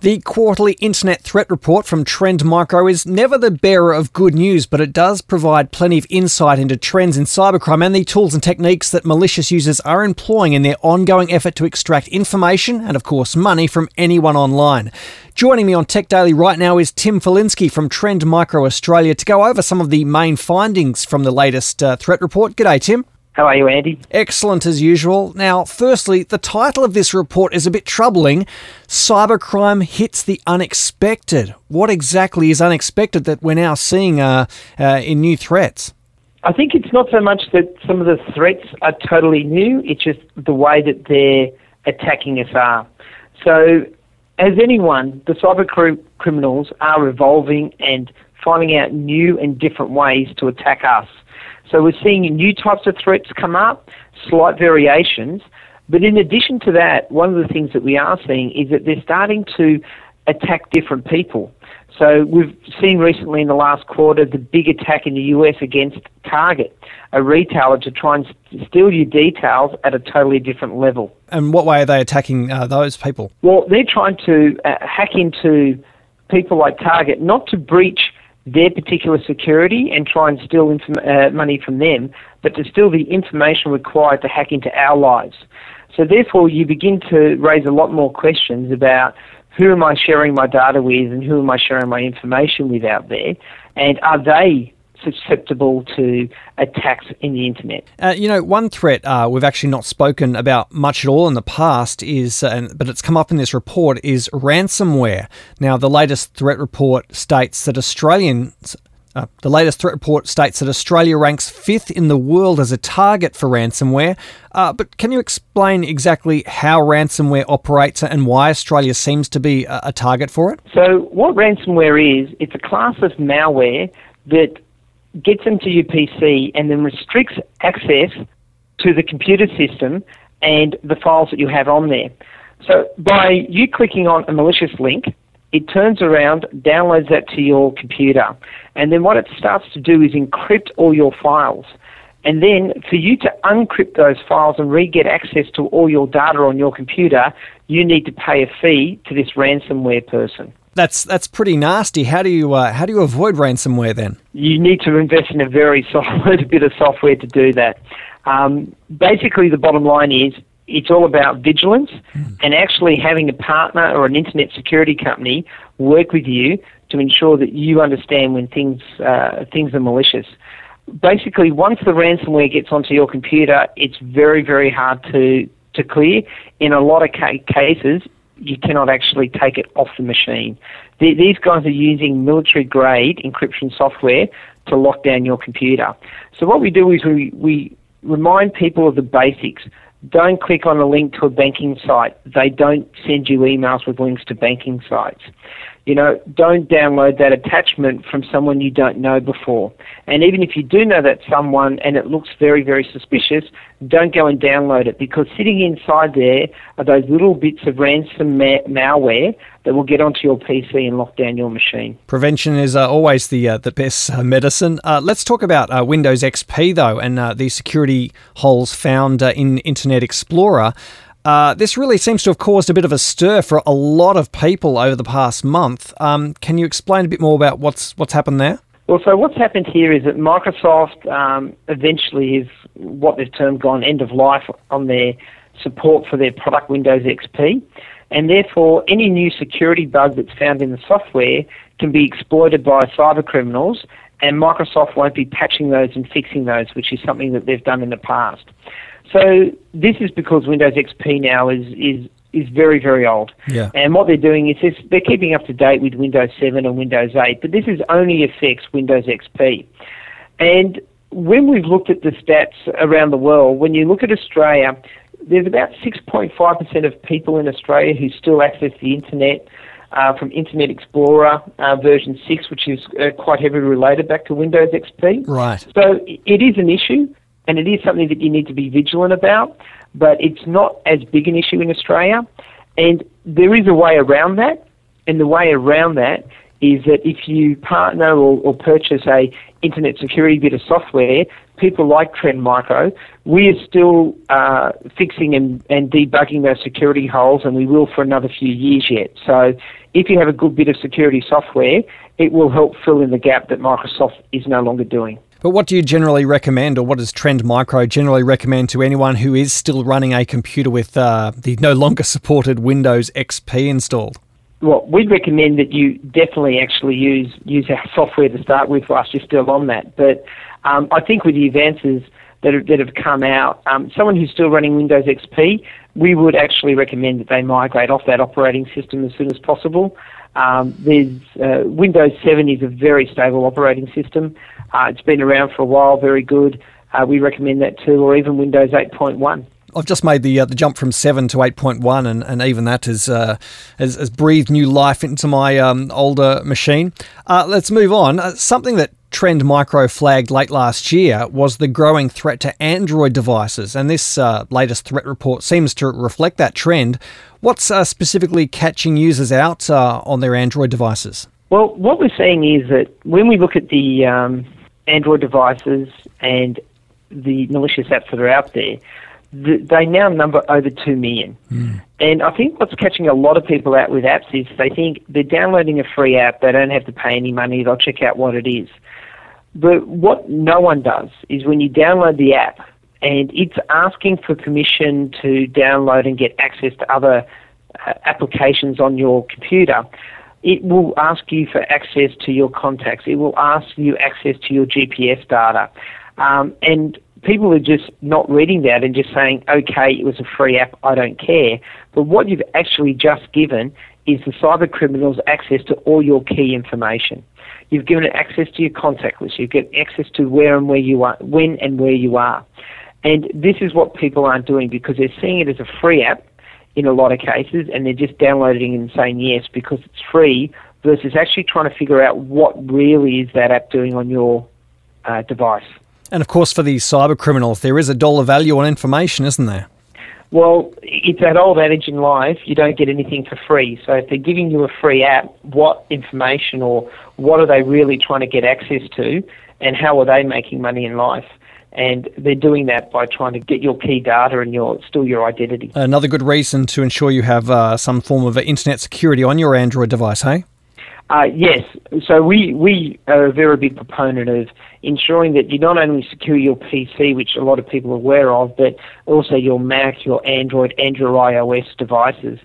The quarterly internet threat report from Trend Micro is never the bearer of good news, but it does provide plenty of insight into trends in cybercrime and the tools and techniques that malicious users are employing in their ongoing effort to extract information and, of course, money from anyone online. Joining me on Tech Daily right now is Tim Falinsky from Trend Micro Australia to go over some of the main findings from the latest threat report. G'day, Tim. How are you, Andy? Excellent as usual. Now, firstly, the title of this report is a bit troubling. Cybercrime hits the unexpected. What exactly is unexpected that we're now seeing in new threats? I think it's not so much that some of the threats are totally new, it's just the way that they're attacking us are. So, as anyone, the cyber criminals are evolving and finding out new and different ways to attack us. So we're seeing new types of threats come up, slight variations, but in addition to that, one of the things that we are seeing is that they're starting to attack different people. So we've seen recently in the last quarter the big attack in the US against Target, a retailer, to try and steal your details at a totally different level. And what way are they attacking those people? Well, they're trying to hack into people like Target, not to breach their particular security and try and steal money from them, but to steal the information required to hack into our lives. So therefore, you begin to raise a lot more questions about who am I sharing my data with and who am I sharing my information with out there, and are they susceptible to attacks in the internet? One threat we've actually not spoken about much at all in the past is, but it's come up in this report, is ransomware. Now, the latest threat report states that Australia ranks 5th in the world as a target for ransomware. But can you explain exactly how ransomware operates and why Australia seems to be a target for it? So what ransomware is, it's a class of malware that gets into your PC and then restricts access to the computer system and the files that you have on there. So by you clicking on a malicious link, it turns around, downloads that to your computer, and then what it starts to do is encrypt all your files. And then for you to uncrypt those files and re-get access to all your data on your computer, you need to pay a fee to this ransomware person. That's pretty nasty. How do you avoid ransomware then? You need to invest in a very solid bit of software to do that. Basically, the bottom line is it's all about vigilance and actually having a partner or an internet security company work with you to ensure that you understand when things are malicious. Basically, once the ransomware gets onto your computer, it's very, very hard to clear. In a lot of cases, you cannot actually take it off the machine. These guys are using military-grade encryption software to lock down your computer. So what we do is we remind people of the basics. Don't click on a link to a banking site. They don't send you emails with links to banking sites. Don't download that attachment from someone you don't know before. And even if you do know that someone and it looks very, very suspicious, don't go and download it, because sitting inside there are those little bits of ransom malware that will get onto your PC and lock down your machine. Prevention is always the best medicine. Let's talk about Windows XP, though, and the security holes found in Internet Explorer. This really seems to have caused a bit of a stir for a lot of people over the past month. Can you explain a bit more about what's happened there? Well, so what's happened here is that Microsoft eventually is what they've termed gone end of life on their support for their product Windows XP, and therefore any new security bug that's found in the software can be exploited by cyber criminals, and Microsoft won't be patching those and fixing those, which is something that they've done in the past. So this is because Windows XP now is very, very old. Yeah. And what they're doing is they're keeping up to date with Windows 7 and Windows 8, but this is only affects Windows XP. And when we've looked at the stats around the world, when you look at Australia, there's about 6.5% of people in Australia who still access the internet from Internet Explorer version 6, which is quite heavily related back to Windows XP. Right. So it is an issue, and it is something that you need to be vigilant about, but it's not as big an issue in Australia. And there is a way around that, and the way around that is that if you partner or purchase a internet security bit of software, people like Trend Micro, we are still fixing and debugging those security holes, and we will for another few years yet. So if you have a good bit of security software, it will help fill in the gap that Microsoft is no longer doing. But what do you generally recommend, or what does Trend Micro generally recommend to anyone who is still running a computer with the no longer supported Windows XP installed? Well, we'd recommend that you definitely actually use our software to start with whilst you're still on that. But I think with the advances that have come out, someone who's still running Windows XP, we would actually recommend that they migrate off that operating system as soon as possible. Windows 7 is a very stable operating system. It's been around for a while, very good. We recommend that too, or even Windows 8.1. I've just made the jump from 7 to 8.1, and even that has breathed new life into my older machine. Let's move on. Something that Trend Micro flagged late last year was the growing threat to Android devices, and this latest threat report seems to reflect that trend. What's specifically catching users out on their Android devices? Well, what we're seeing is that when we look at the Android devices and the malicious apps that are out there, they now number over 2 million. And I think what's catching a lot of people out with apps is they think they're downloading a free app, they don't have to pay any money, they'll check out what it is. But what no one does is when you download the app and it's asking for permission to download and get access to other applications on your computer, it will ask you for access to your contacts. It will ask you access to your GPS data. And people are just not reading that and just saying, okay, it was a free app, I don't care. But what you've actually just given is the cyber criminals access to all your key information. You've given it access to your contact list. You've given access to where and where you are, when and where you are. And this is what people aren't doing because they're seeing it as a free app in a lot of cases, and they're just downloading and saying yes because it's free versus actually trying to figure out what really is that app doing on your device. And of course, for these cyber criminals, there is a dollar value on information, isn't there? Well, it's that old adage in life, you don't get anything for free. So if they're giving you a free app, what information or what are they really trying to get access to, and how are they making money in life? And they're doing that by trying to get your key data and your identity. Another good reason to ensure you have some form of internet security on your Android device, hey? Yes. So we are a very big proponent of ensuring that you not only secure your PC, which a lot of people are aware of, but also your Mac, your Android, and your iOS devices.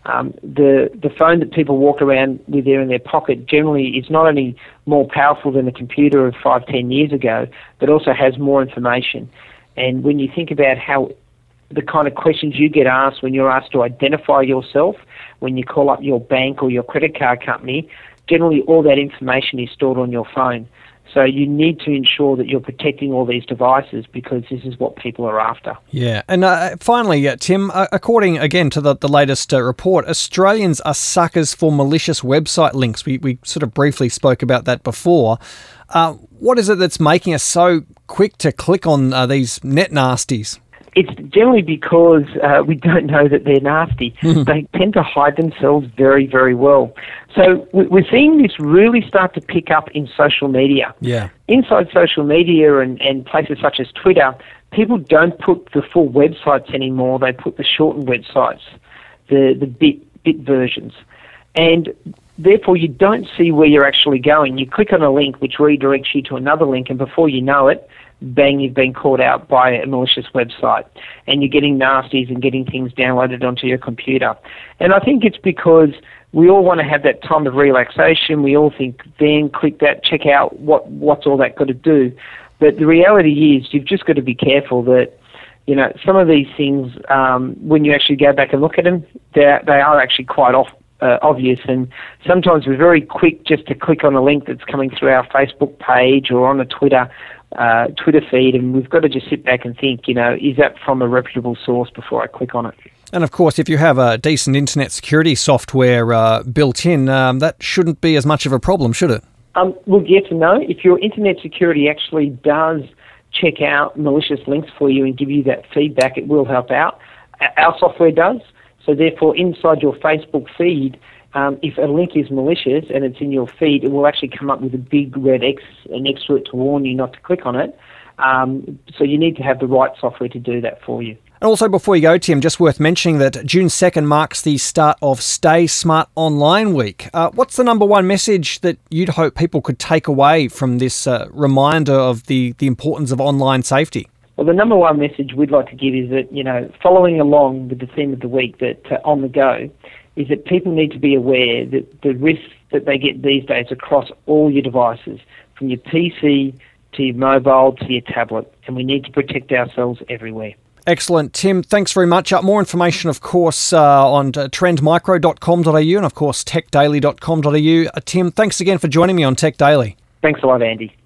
The phone that people walk around with there in their pocket generally is not only more powerful than a computer of 5-10 years ago, but also has more information. And when you think about how the kind of questions you get asked when you're asked to identify yourself, when you call up your bank or your credit card company, generally all that information is stored on your phone. So you need to ensure that you're protecting all these devices because this is what people are after. Yeah. And finally, Tim, according again to the latest report, Australians are suckers for malicious website links. We sort of briefly spoke about that before. What is it that's making us so quick to click on these net nasties? It's generally because we don't know that they're nasty. They tend to hide themselves very, very well. So we're seeing this really start to pick up in social media. Yeah. Inside social media and places such as Twitter, people don't put the full websites anymore. They put the shortened websites, the bit versions. And therefore, you don't see where you're actually going. You click on a link which redirects you to another link, and before you know it, bang, you've been caught out by a malicious website, and you're getting nasties and getting things downloaded onto your computer. And I think it's because we all want to have that time of relaxation. We all think, then click that, check out what's all that got to do. But the reality is you've just got to be careful that, you know, some of these things, when you actually go back and look at them, they are actually quite obvious, and sometimes we're very quick just to click on a link that's coming through our Facebook page or on a Twitter feed, and we've got to just sit back and think, you know, is that from a reputable source before I click on it? And of course, if you have a decent internet security software built in, that shouldn't be as much of a problem, should it? We'll get to know. If your internet security actually does check out malicious links for you and give you that feedback, it will help out. Our software does. So therefore, inside your Facebook feed, if a link is malicious and it's in your feed, it will actually come up with a big red X next to it to warn you not to click on it. So you need to have the right software to do that for you. And also, before you go, Tim, just worth mentioning that June 2nd marks the start of Stay Smart Online Week. What's the number one message that you'd hope people could take away from this reminder of the importance of online safety? Well, the number one message we'd like to give is that, following along with the theme of the week, that on the go, is that people need to be aware that the risks that they get these days across all your devices, from your PC to your mobile to your tablet, and we need to protect ourselves everywhere. Excellent. Tim, thanks very much. More information, of course, on trendmicro.com.au and, of course, techdaily.com.au. Tim, thanks again for joining me on Tech Daily. Thanks a lot, Andy.